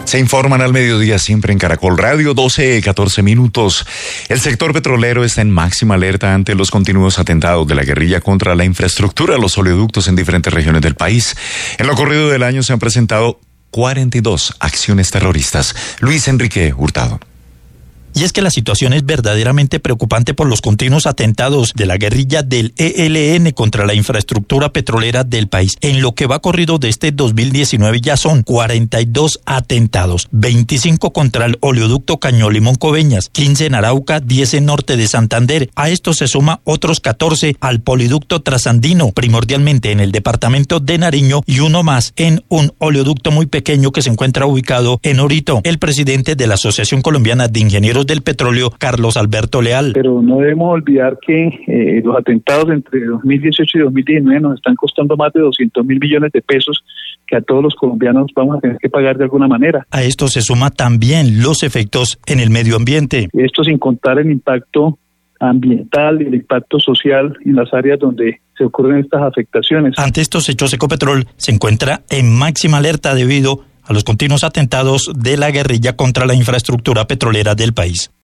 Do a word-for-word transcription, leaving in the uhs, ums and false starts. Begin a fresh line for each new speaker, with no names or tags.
Se informan al mediodía siempre en Caracol Radio, doce, catorce minutos. El sector petrolero está en máxima alerta ante los continuos atentados de la guerrilla contra la infraestructura, los oleoductos en diferentes regiones del país. En lo corrido del año se han presentado cuarenta y dos acciones terroristas. Luis Enrique Hurtado.
Y es que la situación es verdaderamente preocupante por los continuos atentados de la guerrilla del E L N contra la infraestructura petrolera del país. En lo que va corrido de este dos mil diecinueve ya son cuarenta y dos atentados, veinticinco contra el oleoducto Caño Limón Coveñas, quince en Arauca, diez en norte de Santander. A esto se suma otros catorce al poliducto trasandino, primordialmente en el departamento de Nariño, y uno más en un oleoducto muy pequeño que se encuentra ubicado en Orito. El presidente de la Asociación Colombiana de Ingenieros del Petróleo, Carlos Alberto Leal.
Pero no debemos olvidar que eh, los atentados entre dos mil dieciocho y dos mil diecinueve nos están costando más de doscientos mil millones de pesos que a todos los colombianos vamos a tener que pagar de alguna manera.
A esto se suma también los efectos en el medio ambiente.
Esto sin contar el impacto ambiental y el impacto social en las áreas donde se ocurren estas afectaciones.
Ante estos hechos, Ecopetrol se encuentra en máxima alerta debido a los continuos atentados de la guerrilla contra la infraestructura petrolera del país.